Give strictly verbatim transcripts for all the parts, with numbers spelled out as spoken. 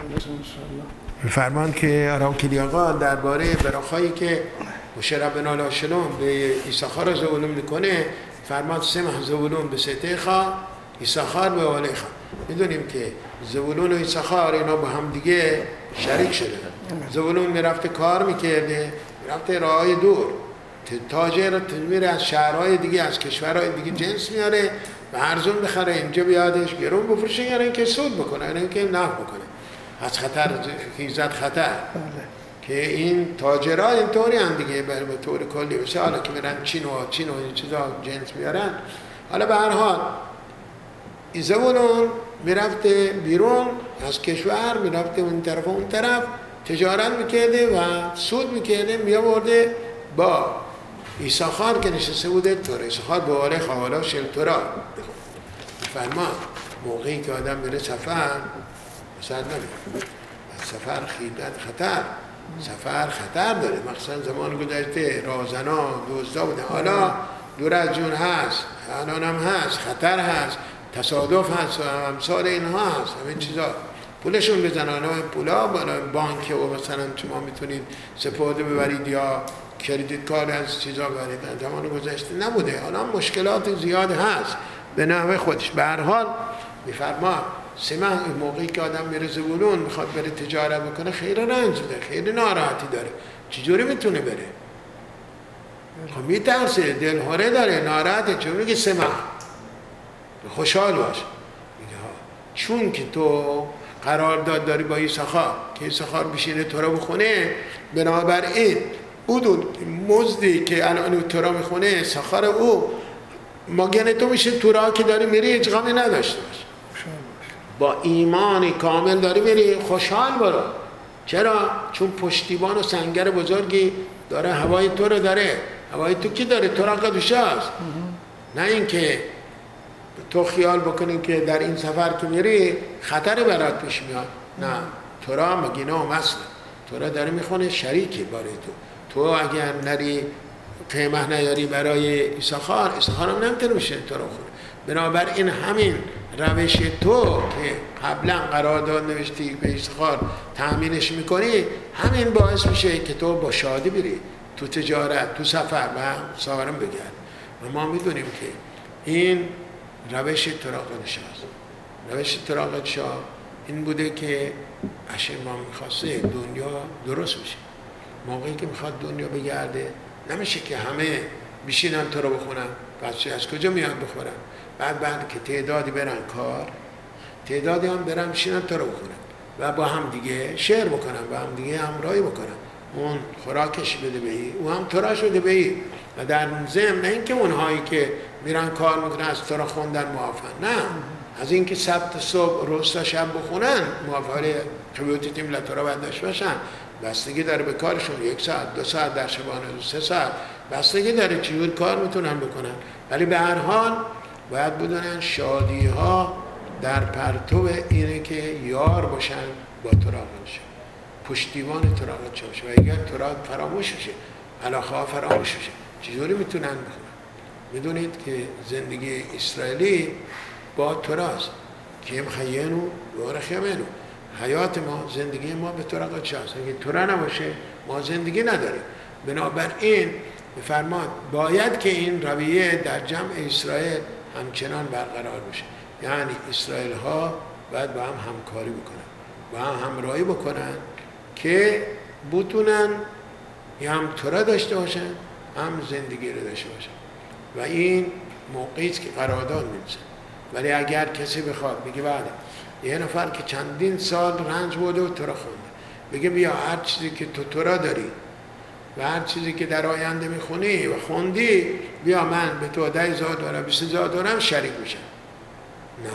فرمان که راوکلی آقا درباره براخایی که مشه ربنا لا شلوم به ایساخار زولون میکنه فرمان سمح زولون به ستیخا ایساخار به والیخا. میدونیم که زولون و ایساخار اینا با هم دیگه شریک شده. زولون میرفته کار میکرده، میرفته راهای دور، تاجر میره از شهرهای دیگه از کشورهای دیگه جنس میاره و ارزون بخره اینجا بیادش گرون بفروشه، یعنی اینکه سود بکنه، یعنی اینکه نفع بکنه، از خطر خیزت خطر. که این تاجرها اینطوری هم دیگه به طور کلی بشه. حالا که میرن چین و چین و این چیزا جنس میارن. حالا به هر حال زولون میرفته بیرون از کشور، میرفته اون طرف و اون طرف تجارت میکرده و سود میکرده، میآورده با ایساخار که نشسته بوده تورا. ایساخار به واره خواهالا شل تورا فرما. موقعی که آدم میره سفر مثلا نمیره سفر خیدت خطر، سفر خطر داره، مخصوصا زمان گذشته رازنا دزدا بوده، حالا دور از جون هست، الان هم هست، خطر هست، تصادف هست و امثال اینها هست. همین چیزا پولشون بزنن، همین پولا بالا بانک و مثلا شما میتونید سپرده ببرید یا کردیت کارت از چیزا ببرید. زمان گذشته نبوده، الان مشکلات زیاد هست به نحو خودش. به هر حال میفرما سمه موقعی که آدم میره زبولون میخواد بره تجارت بکنه خیلی رنج ده، خیلی ناراحتی داره. چجوری میتونه بره؟ خب میترسه، دلهوره داره، ناراحته. چون میگه سمه خوشحال باش. میگه ها چون که تو قرارداد داری با ایساخار که ایساخار بشینه تو رو بخونه، بنابراین اون مزدی که الان تو رو میخونه ایساخار او ماگن تو میشه تو راه که داری میری هیچ غمی نداشته باش. با ایمانی کامل داری میری، خوشحال برو. چرا؟ چون پشتیبان و سنگر بزرگی داره، هوای تو رو داره. هوای تو کی داره؟ تو را قدوشه است. نه اینکه تو خیال بکنی که در این سفر که میری خطر برات پیش میاد. نه، تو را مگینه و مثل تو را داره میخونه شریکی باره تو. تو اگر نری قیمه نیاری برای ایساخار، ایساخار هم نمیتونه بشه تو را خونه. بنابراین همین روش تو که قبلا قرارداد نوشتی به ایساخار تأمینش میکنی، همین باعث میشه که تو با شادی بری تو تجارت، تو سفر و سارم بگرد. و ما میدونیم که این روش طراقت شاه است. روش طراقت شاه این بوده که عشق ما میخواسته دنیا درست بشه. موقعی که میخواد دنیا بگرده نمیشه که همه بشینن تو رو بخونن، پس از کجا میان بخورن؟ بعد بعد که تعدادی برن کار، تعدادی هم برن بشینن تو رو بخونن و با هم دیگه شعر بکنن، با هم دیگه همراهی بکنن. اون خوراکش بده به ای، او هم تو را شده به ای. و در ضمن نه اینکه اونهایی که میرن کار میکنن از تو را خوندن موافقن، نه، از اینکه سبت صبح روز تا شب بخونن موافقه قبیوتیتیم لطورا باید داشت باشن. بستگی داره به کارشون، یک ساعت، دو ساعت در شبانه، سه ساعت، بستگی داره چجور کار میتونن بکنن. ولی به هر حال باید بدونن شادی ها در پرتو اینه که یار باشن با طراقت شاه، پشتیبان طراقت شاه باشه. و اگر طراقت فراموش بشه، علاقه ها فراموش بشه، چجوری میتونن بخونن؟ میدونید که زندگی اسرائیلی با تراست که مخیانو و رخیمانو. حیات ما، زندگی ما به طراقت شاه است. اگه ترا نباشه ما زندگی نداریم. بنابراین بفرماد باید که این رویه در جمع اسرائیل همچنان برقرار بشه. یعنی اسرائیل ها باید با هم همکاری بکنن، با هم همراهی بکنن که بتونن هم ترا داشته باشن هم زندگی رو داشته باشن. و این موقعی است که قرارداد می‌نویسن. ولی اگر کسی بخواد بگه بعد یه نفر که چندین سال رنج بوده و ترا خونده، بگه بیا هر چیزی که تو ترا داری و هر چیزی که در آینده میخونی و خوندی، بیا من به تو ده هزار دارم، بیست هزار دارم، شریک میشم. نه،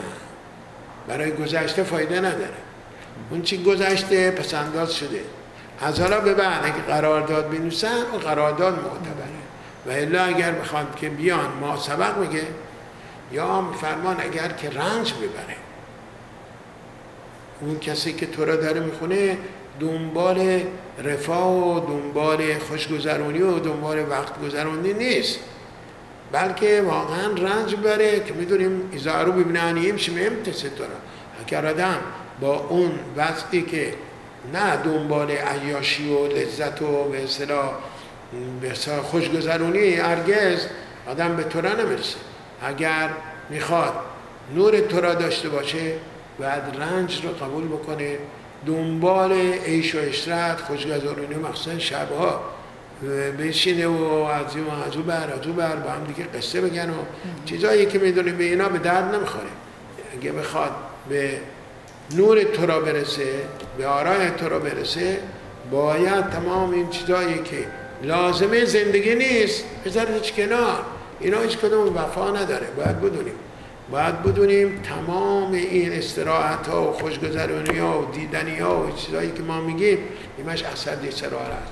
برای گذشته فایده نداره. اون چی گذشته پس انداز شده. از حالا به بعد اگه قرارداد بنویسن، اون قرارداد معتبره. و الا اگر بخواد که بیان ما سبق میگه یا فرمان اگر که رنج ببره، اون کسی که تو را داره میخونه دنبال رفاه و دنبال خوشگذرونی و دنبال وقت گذرونی نیست، بلکه واقعا رنج بره که میدونیم ایزارو ببینانیم شمیم تستورا. اگر آدم با اون وضعی که نه دنبال عیاشی و لذت و به اصطلاح به اصطلاح خوشگذرونی، هرگز آدم به تورا نمیرسه. اگر میخواد نور تورا داشته باشه باید رنج رو قبول بکنه، دنبال عیش و عشرت، خوشگذرونی، مخصوصا شبها بشینه و از این از اون بر از اون بر با هم دیگه قصه بگن و چیزایی که میدونیم به اینا به درد نمیخوره. اگه بخواد به نور تورا برسه، به آرای تورا برسه، باید تمام این چیزایی که لازمه زندگی نیست بذاردش کنار. اینا هیچ کدوم وفا نداره. باید بدونیم باید بدونیم تمام این استراحت ها و خوشگذرونی ها و دیدنی ها و چیزایی که ما میگیم ایمش اصد استراحت است.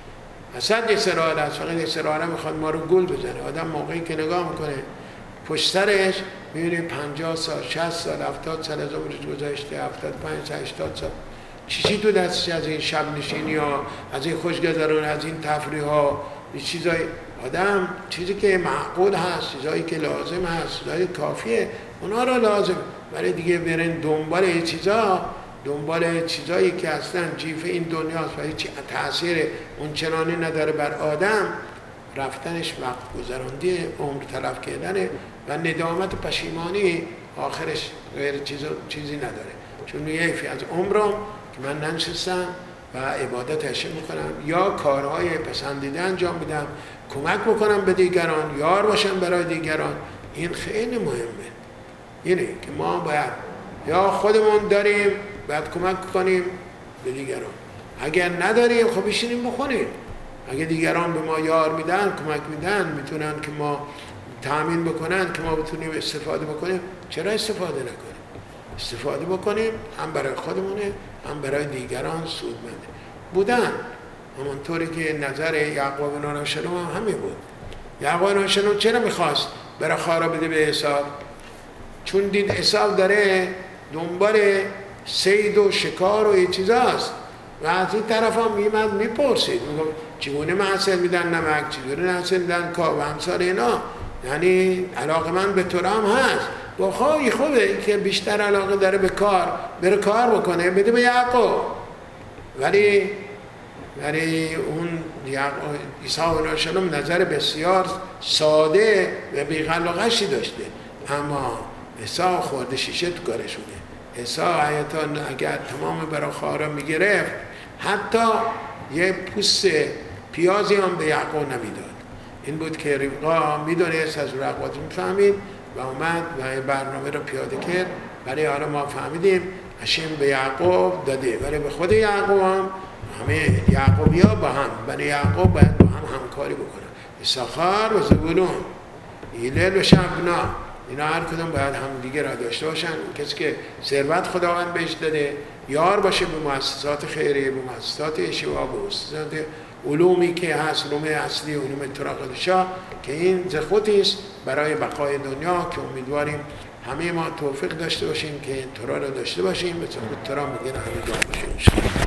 اصد استراحت است. فقط استراحت میخواد ما رو گول بزنه. آدم موقعی که نگاه میکنه پشت سرش میبینه پنجاه سال، شصت سال، هفتاد سال از عمرش گذشته، هفتاد و پنج سال، هشتاد سال. چیزی تو دستش از این شب نشینی ها، از این خوشگذرونی، از این تفریح ها، این چیزای آدم چیزی که معقول هست، چیزایی که لازم هست، چیزایی کافیه، اونا رو لازم. ولی دیگه برن دنبال این چیزا، دنبال چیزایی که اصلا جیف این دنیاست و هیچ تأثیر اون چنانی نداره بر آدم، رفتنش وقت گذراندی، عمر تلف کردنه و ندامت و پشیمانی آخرش غیر چیز چیزی نداره. چون یکی از عمرم که من ننشستم و عبادت هشم میکنم یا کارهای پسندیده انجام بدم، کمک بکنم به دیگران، یار باشم برای دیگران. این خیلی مهمه. اینه که ما باید یا خودمون داریم باید کمک کنیم به دیگران، اگر نداریم خب بشینیم بخونیم. اگه دیگران به ما یار میدن، کمک میدن، میتونن که ما تامین بکنن که ما بتونیم استفاده بکنیم، چرا استفاده نکنیم؟ استفاده بکنیم، هم برای خودمونه هم برای دیگران سودمنده. بودن همونطوری که نظر یعقوب نانوشنو هم همین بود. یعقوب نانوشنو چرا میخواست برای خارا بده به عیسی؟ چون دید عیسی داره دنبال صید و شکار و این چیزاست و از این طرف هم میمد میپرسید، میگم چگونه محصل میدن نمک، چگونه محصل میدن کار و همسار اینا. یعنی علاقه من به تورا هم هست. با خواهی خوبه که بیشتر علاقه داره به کار، بره کار بکنه، بده به یعقوب. ولی ولی اون عیسی علیه السلام نظر بسیار ساده و بی‌غلغشی داشته، اما عیسی خورده شیشه تو کارش بوده. عیسی حیاتان اگر تمام براخارا میگرفت حتی یه پوست پیازی هم به یعقوب نمیداد. این بود که ربقا میدونست از رقبات میفهمید و اومد و برنامه رو پیاده کرد. ولی حالا ما فهمیدیم هشم به یعقوب داده، ولی به خود یعقوب هم همه یعقوبی ها با هم، برای یعقوب باید با هم همکاری بکنن. اسحاق و زبولون، هیلل و شبنا، اینا هر کدوم باید هم دیگه را داشته باشن. کسی که ثروت خداوند بهش داده یار باشه به مؤسسات خیریه، به مؤسسات اشتباه، به مؤسسات علومی که هست، علوم اصلی، علوم تورا قدشا، که این زخوتی است برای بقای دنیا که امیدواریم همه ما توفیق داشته باشیم که تورا را داشته باشیم، به طور تورا میگن همه دار باشیم.